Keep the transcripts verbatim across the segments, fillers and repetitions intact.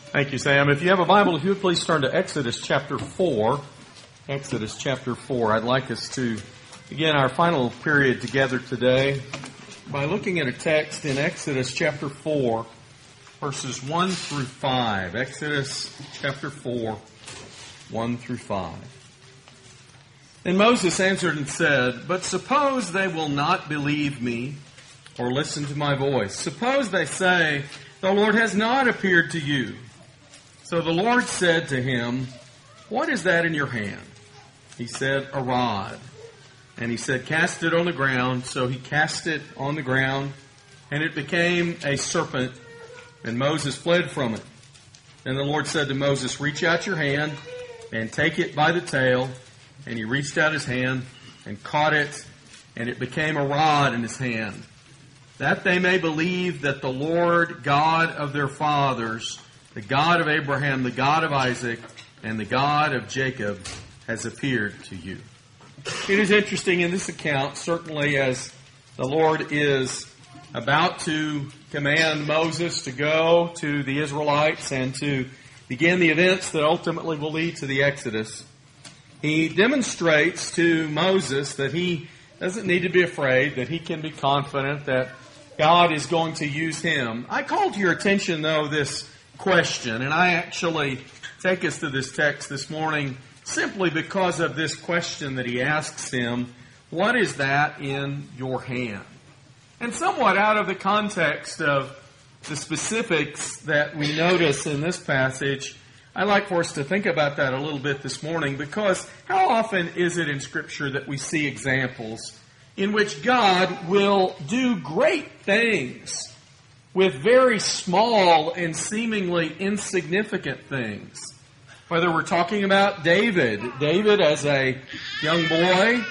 Thank you, Sam. If you have a Bible, if you would please turn to Exodus chapter four. Exodus chapter four. I'd like us to begin our final period together today by looking at a text in Exodus chapter four, verses one through five. Exodus chapter four, one through five. And Moses answered and said, "But suppose they will not believe me or listen to my voice. Suppose they say, 'The Lord has not appeared to you.' So the Lord said to him, 'What is that in your hand?' He said, 'A rod.' And he said, 'Cast it on the ground.' So he cast it on the ground, and it became a serpent, and Moses fled from it. Then the Lord said to Moses, 'Reach out your hand and take it by the tail.' And he reached out his hand and caught it, and it became a rod in his hand, that they may believe that the Lord God of their fathers, the God of Abraham, the God of Isaac, and the God of Jacob has appeared to you." It is interesting in this account, certainly as the Lord is about to command Moses to go to the Israelites and to begin the events that ultimately will lead to the Exodus. He demonstrates to Moses that he doesn't need to be afraid, that he can be confident that God is going to use him. I called to your attention, though, this question, and I actually take us to this text this morning simply because of this question that he asks him, "What is that in your hand?" And somewhat out of the context of the specifics that we notice in this passage, I'd like for us to think about that a little bit this morning, because how often is it in Scripture that we see examples in which God will do great things with very small and seemingly insignificant things? Whether we're talking about David, David as a young boy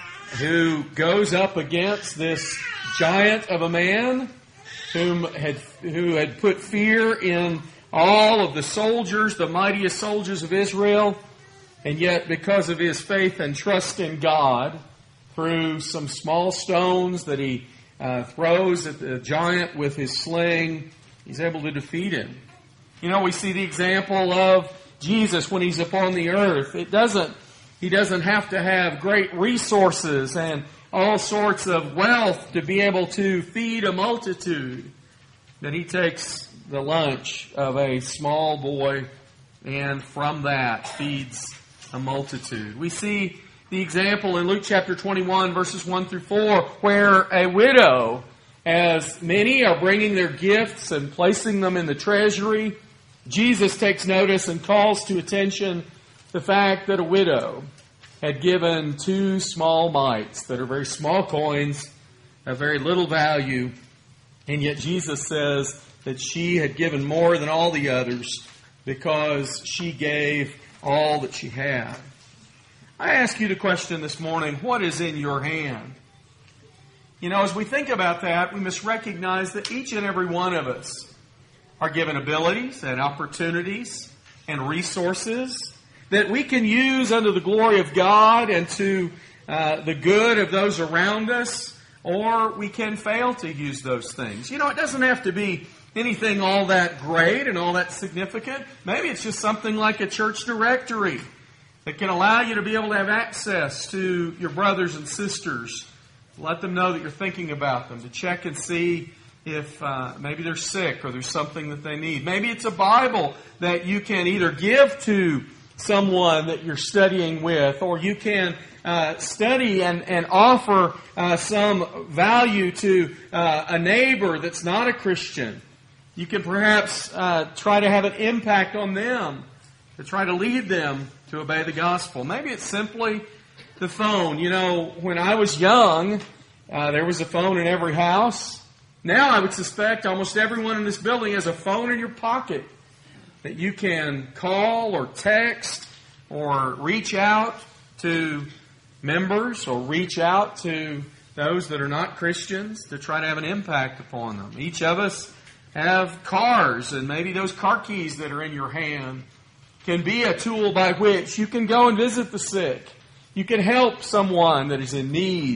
who goes up against this giant of a man whom had who had put fear in all of the soldiers, the mightiest soldiers of Israel, and yet because of his faith and trust in God, through some small stones that he uh, throws at the giant with his sling, he's able to defeat him. You know, we see the example of Jesus when he's upon the earth. It doesn't, he doesn't have to have great resources and all sorts of wealth to be able to feed a multitude. That he takes the lunch of a small boy and from that feeds a multitude. We see the example in Luke chapter twenty-one, verses one through four, where a widow, as many are bringing their gifts and placing them in the treasury, Jesus takes notice and calls to attention the fact that a widow had given two small mites that are very small coins, of very little value, and yet Jesus says that she had given more than all the others because she gave all that she had. I ask you the question this morning, what is in your hand? You know, as we think about that, we must recognize that each and every one of us are given abilities and opportunities and resources that we can use unto the glory of God and to uh, the good of those around us, or we can fail to use those things. You know, it doesn't have to be anything all that great and all that significant. Maybe it's just something like a church directory that can allow you to be able to have access to your brothers and sisters. Let them know that you're thinking about them, to check and see if uh, maybe they're sick or there's something that they need. Maybe it's a Bible that you can either give to someone that you're studying with, or you can uh, study and, and offer uh, some value to uh, a neighbor that's not a Christian. You can perhaps uh, try to have an impact on them, to try to lead them to obey the gospel. Maybe it's simply the phone. You know, when I was young, uh, there was a phone in every house. Now I would suspect almost everyone in this building has a phone in your pocket that you can call or text or reach out to members or reach out to those that are not Christians to try to have an impact upon them. Each of us have cars, and maybe those car keys that are in your hand can be a tool by which you can go and visit the sick. You can help someone that is in need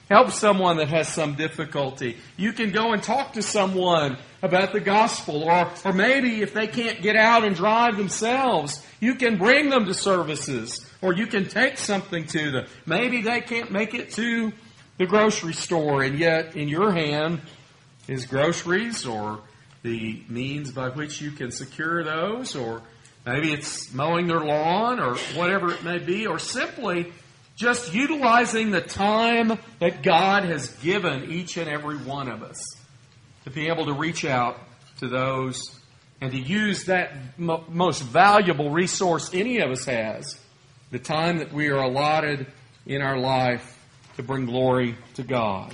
help someone that has some difficulty. You can go and talk to someone about the gospel. Or, or maybe if they can't get out and drive themselves, you can bring them to services. Or you can take something to them. Maybe they can't make it to the grocery store, and yet in your hand is groceries or the means by which you can secure those, or maybe it's mowing their lawn or whatever it may be, or simply just utilizing the time that God has given each and every one of us to be able to reach out to those and to use that mo- most valuable resource any of us has, the time that we are allotted in our life to bring glory to God.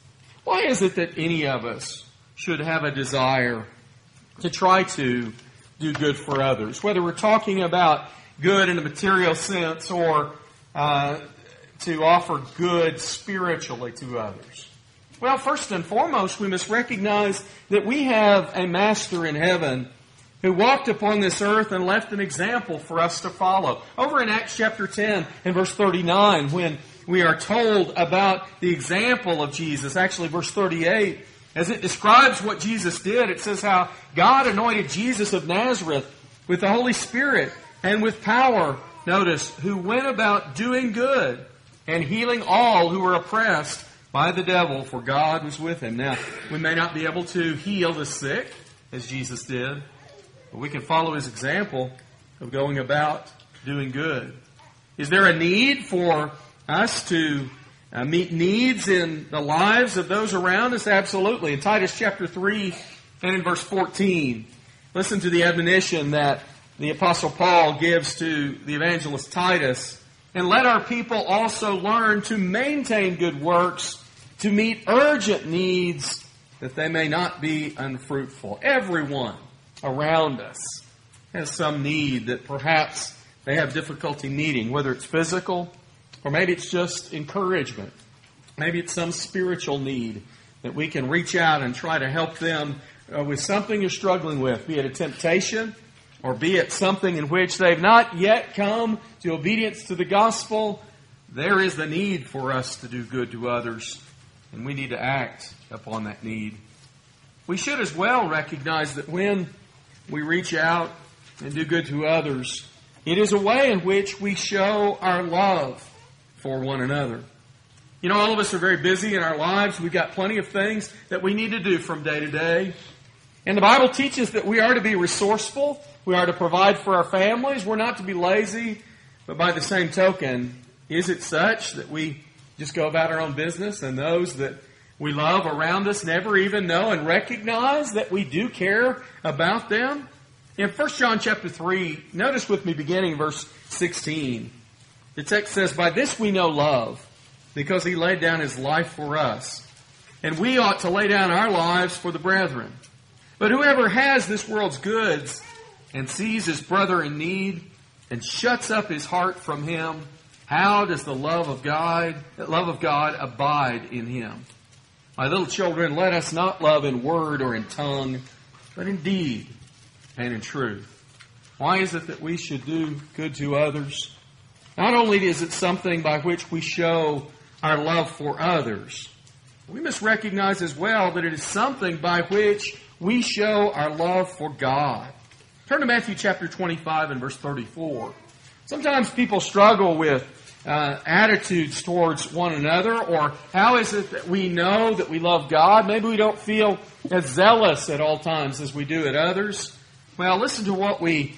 Why is it that any of us should have a desire to try to do good for others? Whether we're talking about good in a material sense or uh, to offer good spiritually to others. Well, first and foremost, we must recognize that we have a Master in heaven who walked upon this earth and left an example for us to follow. Over in Acts chapter ten and verse thirty-nine, when we are told about the example of Jesus, actually verse thirty-eight, as it describes what Jesus did, it says how God anointed Jesus of Nazareth with the Holy Spirit and with power, notice, who went about doing good and healing all who were oppressed by the devil, for God was with him. Now, we may not be able to heal the sick, as Jesus did, but we can follow his example of going about doing good. Is there a need for us to uh, meet needs in the lives of those around us? Absolutely. In Titus chapter three and in verse fourteen, listen to the admonition that the Apostle Paul gives to the evangelist Titus. And let our people also learn to maintain good works, to meet urgent needs, that they may not be unfruitful. Everyone around us has some need that perhaps they have difficulty meeting, whether it's physical or maybe it's just encouragement. Maybe it's some spiritual need that we can reach out and try to help them uh, with something you're struggling with, be it a temptation or be it something in which they've not yet come to obedience to the gospel. There is the need for us to do good to others, and we need to act upon that need. We should as well recognize that when we reach out and do good to others, it is a way in which we show our love for one another. You know, all of us are very busy in our lives. We've got plenty of things that we need to do from day to day. And the Bible teaches that we are to be resourceful. We are to provide for our families. We're not to be lazy. But by the same token, is it such that we just go about our own business and those that we love around us never even know and recognize that we do care about them? In First John chapter three, notice with me beginning in verse sixteen. The text says, "By this we know love, because he laid down his life for us. And we ought to lay down our lives for the brethren. But whoever has this world's goods and sees his brother in need and shuts up his heart from him, how does the love of God, the love of God abide in him? My little children, let us not love in word or in tongue, but in deed and in truth." Why is it that we should do good to others? Not only is it something by which we show our love for others, we must recognize as well that it is something by which we show our love for God. Turn to Matthew chapter twenty-five and verse thirty-four. Sometimes people struggle with uh, attitudes towards one another, or how is it that we know that we love God? Maybe we don't feel as zealous at all times as we do at others. Well, listen to what we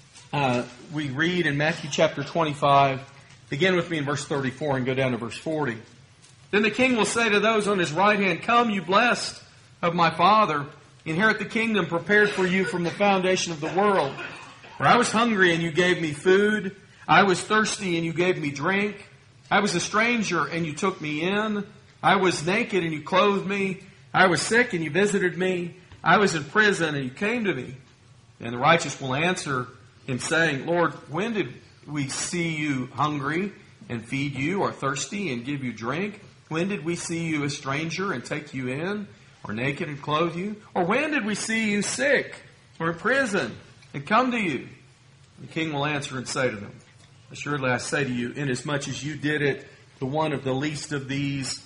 uh, we read in Matthew chapter twenty-five. Begin with me in verse thirty-four and go down to verse forty. "Then the king will say to those on his right hand, 'Come, you blessed of my Father, inherit the kingdom prepared for you from the foundation of the world. For I was hungry, and you gave me food. I was thirsty, and you gave me drink. I was a stranger, and you took me in. I was naked, and you clothed me. I was sick, and you visited me. I was in prison, and you came to me.' And the righteous will answer him, saying, 'Lord, when did we see you hungry and feed you, or thirsty and give you drink? When did we see you a stranger and take you in, or naked and clothe you? Or when did we see you sick or in prison and come to you?' The king will answer and say to them, 'Assuredly I say to you, inasmuch as you did it to one of the least of these,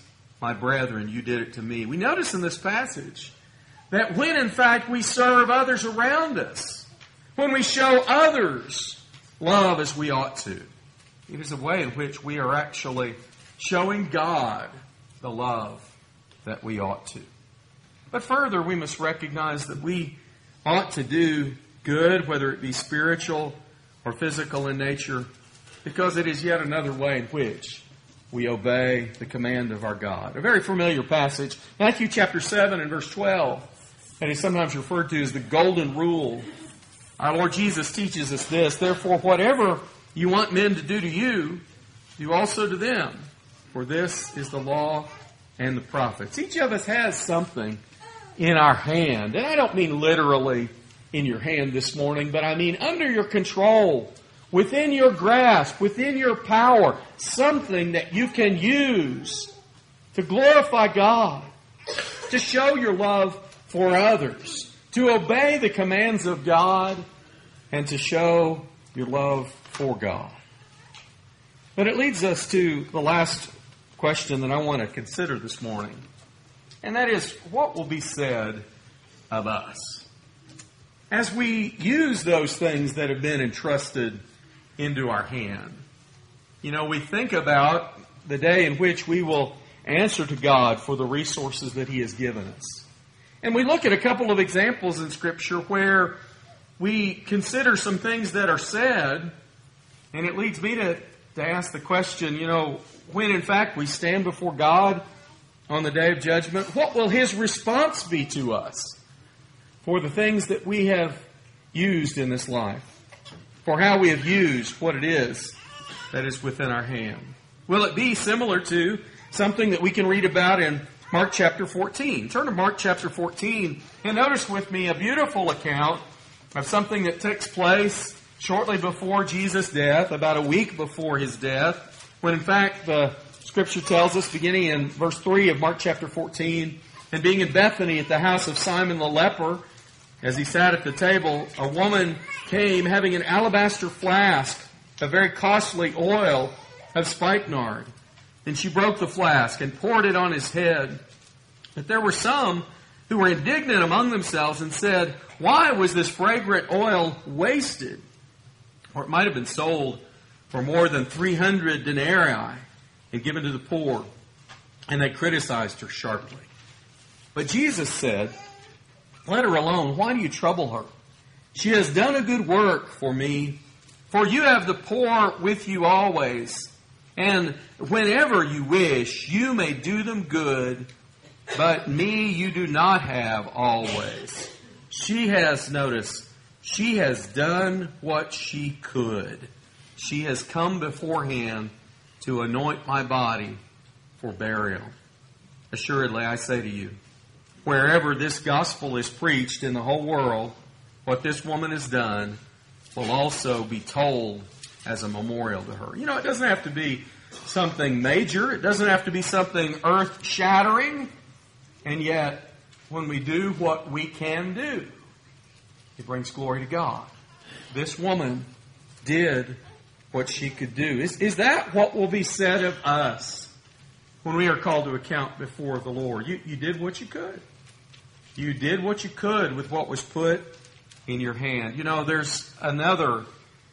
my brethren, you did it to me. We notice in this passage that when in fact we serve others around us, when we show others love as we ought to, it is a way in which we are actually showing God the love that we ought to. But further, we must recognize that we ought to do good, whether it be spiritual or physical in nature, because it is yet another way in which we obey the command of our God. A very familiar passage, Matthew chapter seven and verse twelve, that is sometimes referred to as the golden rule. Our Lord Jesus teaches us this: therefore, whatever you want men to do to you, do also to them, for this is the law and the prophets. Each of us has something in our hand. And I don't mean literally in your hand this morning, but I mean under your control, within your grasp, within your power, something that you can use to glorify God, to show your love for others, to obey the commands of God, and to show your love for God. But it leads us to the last question that I want to consider this morning. And that is, what will be said of us as we use those things that have been entrusted into our hand? You know, we think about the day in which we will answer to God for the resources that He has given us. And we look at a couple of examples in Scripture where we consider some things that are said, and it leads me to, to ask the question, you know, when in fact we stand before God on the day of judgment, what will His response be to us for the things that we have used in this life? For how we have used what it is that is within our hand? Will it be similar to something that we can read about in Mark chapter fourteen? Turn to Mark chapter fourteen and notice with me a beautiful account of something that takes place shortly before Jesus' death, about a week before His death, when in fact the Scripture tells us, beginning in verse three of Mark chapter fourteen, and being in Bethany at the house of Simon the leper, as he sat at the table, a woman came having an alabaster flask of very costly oil of spikenard. And she broke the flask and poured it on His head. But there were some who were indignant among themselves and said, why was this fragrant oil wasted? Or it might have been sold for more than three hundred denarii and given to the poor. And they criticized her sharply. But Jesus said, let her alone. Why do you trouble her? She has done a good work for me. For you have the poor with you always. And whenever you wish, you may do them good. But me you do not have always. She has, notice, she has done what she could. She has come beforehand to anoint my body for burial. Assuredly, I say to you, wherever this gospel is preached in the whole world, what this woman has done will also be told as a memorial to her. You know, it doesn't have to be something major. It doesn't have to be something earth-shattering. And yet, when we do what we can do, it brings glory to God. This woman did what she could do. Is, is that what will be said of us when we are called to account before the Lord? You, you did what you could. You did what you could with what was put in your hand. You know, there's another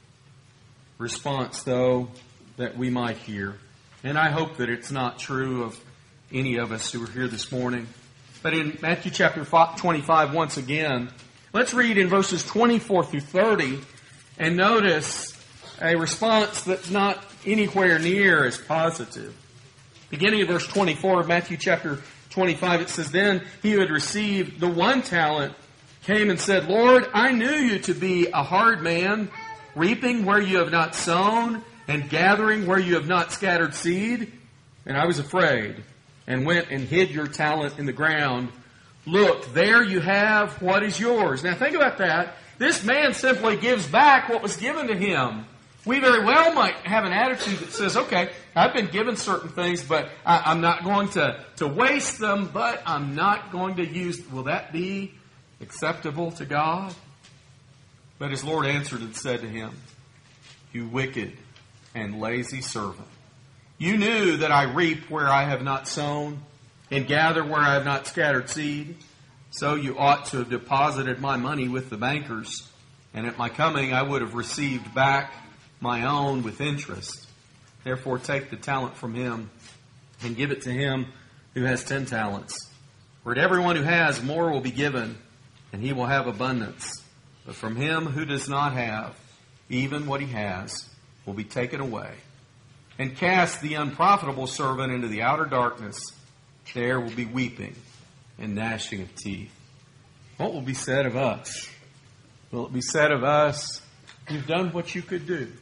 response, though, that we might hear. And I hope that it's not true of any of us who are here this morning. But in Matthew chapter twenty-five, once again, let's read in verses twenty-four through thirty and notice a response that's not anywhere near as positive. Beginning of verse twenty-four of Matthew chapter twenty-five, it says, then he who had received the one talent came and said, Lord, I knew you to be a hard man, reaping where you have not sown, and gathering where you have not scattered seed. And I was afraid, and went and hid your talent in the ground. Look, there you have what is yours. Now think about that. This man simply gives back what was given to him. We very well might have an attitude that says, okay, I've been given certain things, but I, I'm not going to, to waste them, but I'm not going to use. Will that be acceptable to God? But his Lord answered and said to him, you wicked and lazy servant. You knew that I reap where I have not sown, and gather where I have not scattered seed? So you ought to have deposited my money with the bankers, and at my coming I would have received back my own with interest. Therefore take the talent from him and give it to him who has ten talents. For to everyone who has, more will be given, and he will have abundance. But from him who does not have, even what he has will be taken away. And cast the unprofitable servant into the outer darkness. There will be weeping and gnashing of teeth. What will be said of us? Will it be said of us, you've done what you could do?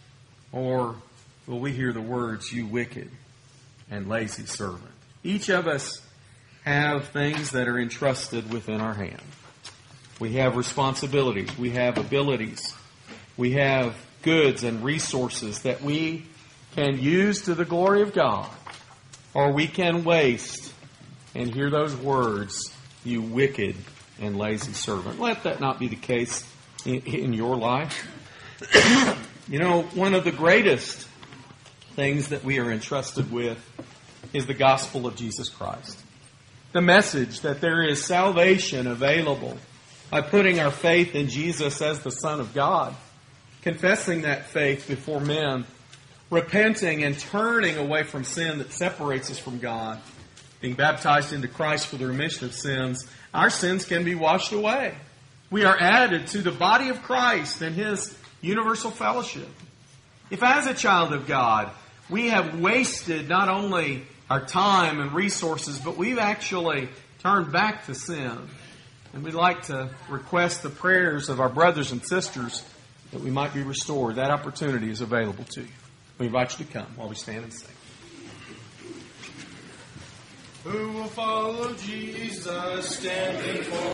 Or will we hear the words, you wicked and lazy servant? Each of us have things that are entrusted within our hand. We have responsibilities. We have abilities. We have goods and resources that we can use to the glory of God, or we can waste and hear those words, you wicked and lazy servant. Let that not be the case in, in your life. You know, one of the greatest things that we are entrusted with is the gospel of Jesus Christ. The message that there is salvation available by putting our faith in Jesus as the Son of God, confessing that faith before men, repenting and turning away from sin that separates us from God, being baptized into Christ for the remission of sins, our sins can be washed away. We are added to the body of Christ and His universal fellowship. If as a child of God, we have wasted not only our time and resources, but we've actually turned back to sin, and we'd like to request the prayers of our brothers and sisters that we might be restored, that opportunity is available to you. We invite you to come while we stand and sing. Who will follow Jesus standing for